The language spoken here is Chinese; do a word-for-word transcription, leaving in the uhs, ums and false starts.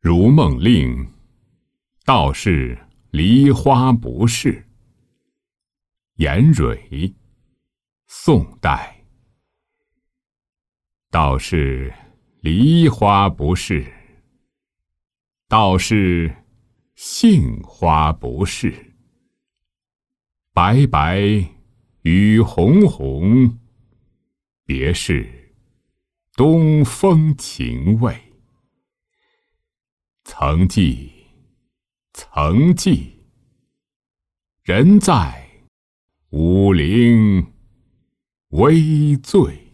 如梦令，道是梨花不是。颜蕊，宋代。道是梨花不是，道是杏花不是。白白与红红，别是东风情味。曾记，曾记，人在武陵微醉。